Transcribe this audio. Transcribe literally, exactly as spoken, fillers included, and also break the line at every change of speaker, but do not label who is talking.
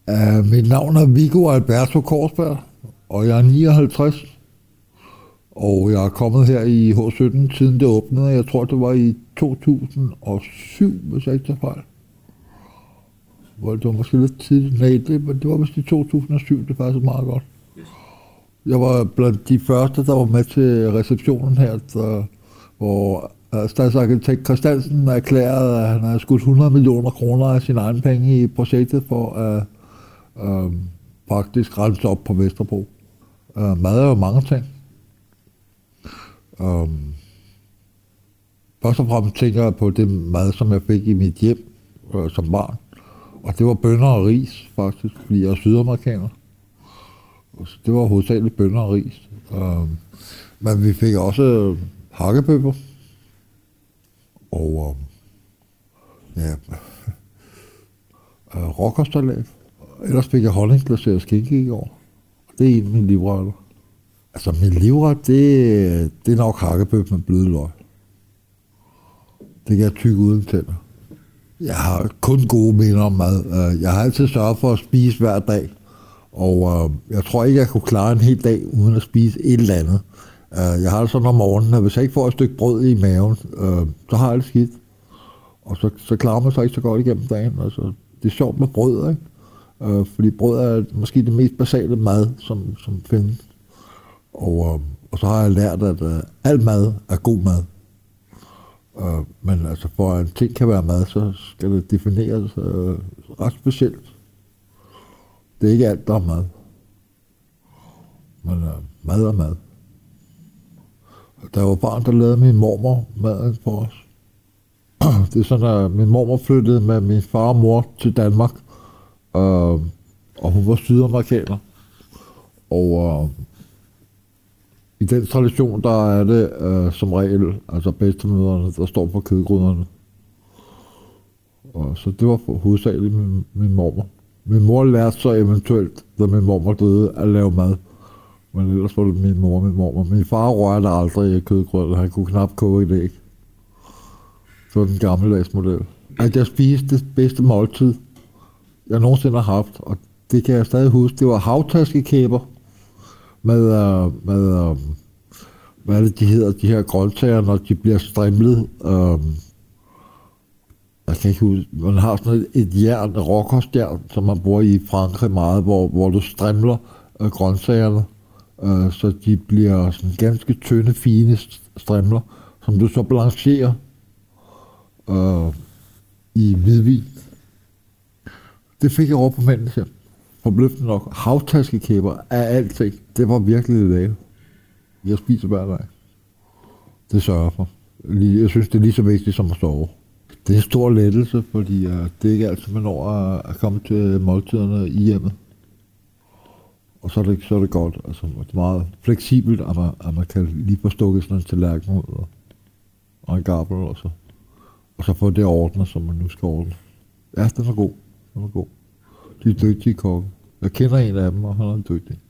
Uh, mit navn er Viggo Alberto Korsberg, og jeg er nioghalvtreds. Og jeg er kommet her i H sytten, siden det åbnede. Jeg tror, det var i to tusind og syv, hvis jeg ikke tager fejl. Det var måske lidt tidligt. Nej, det, det var vist i to tusind og syv, det passede meget godt. Jeg var blandt de første, der var med til receptionen her, der, hvor stadsarkitekt Christiansen erklærede, at han havde skudt hundrede millioner kroner af sine egne penge i projektet for at øh, praktisk rense op på Vesterbro. Øh, mad er jo mange ting. Øh, først og fremmest tænker jeg på det mad, som jeg fik i mit hjem øh, som barn. Og det var bønner og ris, faktisk, fordi jeg er sydamerikaner. Så det var hovedsageligt bønner og ris. Øh, men vi fik også hakkebøffer. Og øh, ja, øh, rockersalat. Ellers fik jeg honningglaseret skinke i går. Det er en af mine livretter. Altså min livret, det, det er nok hakkebøf med bløde løg. Det kan jeg tygge uden tænder. Jeg har kun gode minder om mad. Jeg har altid sørget for at spise hver dag. Og øh, jeg tror ikke, jeg kunne klare en hel dag uden at spise et eller andet. Jeg har det sådan om morgenen, at hvis jeg ikke får et stykke brød i maven, øh, så har jeg det skidt. Og så, så klarer man sig ikke så godt igennem dagen. Altså, det er sjovt med brød, ikke? Øh, fordi brød er måske det mest basale mad, som, som findes. Og, øh, og så har jeg lært, at øh, al mad er god mad. Øh, men altså, for at en ting kan være mad, så skal det defineres øh, ret specielt. Det er ikke alt, der er mad. Men øh, mad er mad. Da jeg var barn, der lavede min mormor maden for os. Det er sådan, at min mormor flyttede med min far og mor til Danmark, øh, og hun var sydamerikaner. Og øh, i den tradition, der er det øh, som regel, altså bedstemødrene, der står for kødgryderne. Og så det var hovedsageligt min, min mormor. Min mor lærte så eventuelt, da min mormor døde, at lave mad. Men ellers var det min mor og min mormor. Min far rørte aldrig i kødgrød, han kunne knap koge et æg. Det var den gammeldags model. At jeg spiste det bedste måltid, jeg nogensinde har haft, og det kan jeg stadig huske, det var havtaskekæber med, uh, med uh, hvad er det, de hedder, de her grøntsager, når de bliver strimlet. Uh, jeg kan ikke huske, man har sådan et, et jern, et rockerstjern, som man bruger i Frankrig meget, hvor, hvor du strimler uh, grøntsagerne. Uh, så de bliver sådan ganske tynde, fine strimler, som du så blancherer uh, i hvidvin. Det fik jeg over på mændens hjem. Forbløffende nok. Havtaskekæber af alting. Det var virkelig lækkert. Jeg spiser hver dag. Det sørger jeg for. Jeg synes, det er lige så vigtigt som at sove. Det er en stor lettelse, fordi uh, det er ikke altid, man når at, at komme til måltiderne i hjemmet. Og så er det, så er det godt. Altså, det er meget fleksibelt, at man, at man kan lige få stukket sådan en tallerken ud og, og en gaffel, og så, og så få det ordnet, som man nu skal ordne. Ja, den er god. Den er god. De er dygtige kokke. Jeg kender en af dem, og han er dygtig.